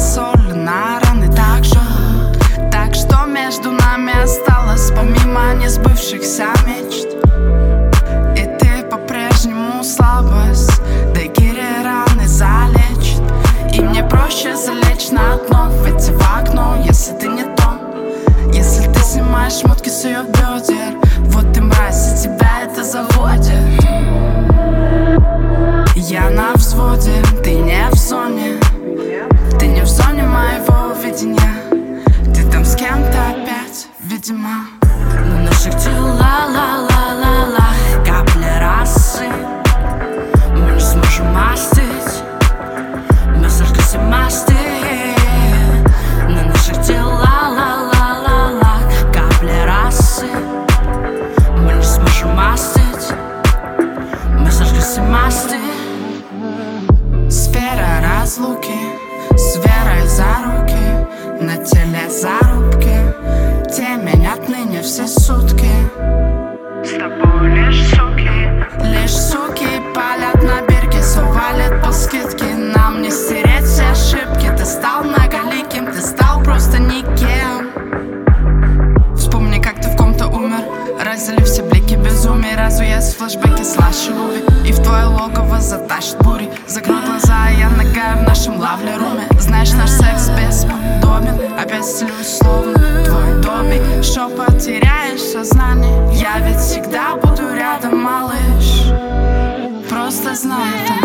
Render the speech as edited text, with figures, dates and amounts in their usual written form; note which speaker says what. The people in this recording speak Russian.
Speaker 1: соль на раны так жжет. Так что между нами осталось помимо несбывшихся мечт. И ты по-прежнему слабость, дайкири раны залечит. И мне проще залечь на дно, выйти в окно, если ты не то. Если ты снимаешь шмотки с ее бедер, вот ты мразь, и тебя это заводит. Я на взводе, ты не в зоне. Ты не в зоне моего видения. Ты там с кем-то опять, видимо.
Speaker 2: На наших телах ла-ла-ла-ла, капли росы. Мы не сможем мастить, мы сожглись и мастить. На наших телах ла-ла-ла-ла, капли росы. Мы не сможем мастить, мы сожглись и мастить.
Speaker 1: Сфера разлуки с верой за руки, на теле зарубки. Темень отныне все сутки.
Speaker 2: С тобой лишь суки.
Speaker 1: Лишь суки палят на бирке, сувалят по скидке. Нам не стереть все ошибки. Ты стал многоликим, ты стал просто никем. Вспомни, как ты в ком-то умер. Разили все блики безумия. Разуясь флешбеки слаще луви. И в твое логово затащит бури. Закрой глаза, я нагаю в нашем лавле-руме. Знаешь, наш секс бесподобен. Опять стелюсь словно твой добик. Шепот, теряешь сознание. Я ведь всегда буду рядом, малыш. Просто знай это.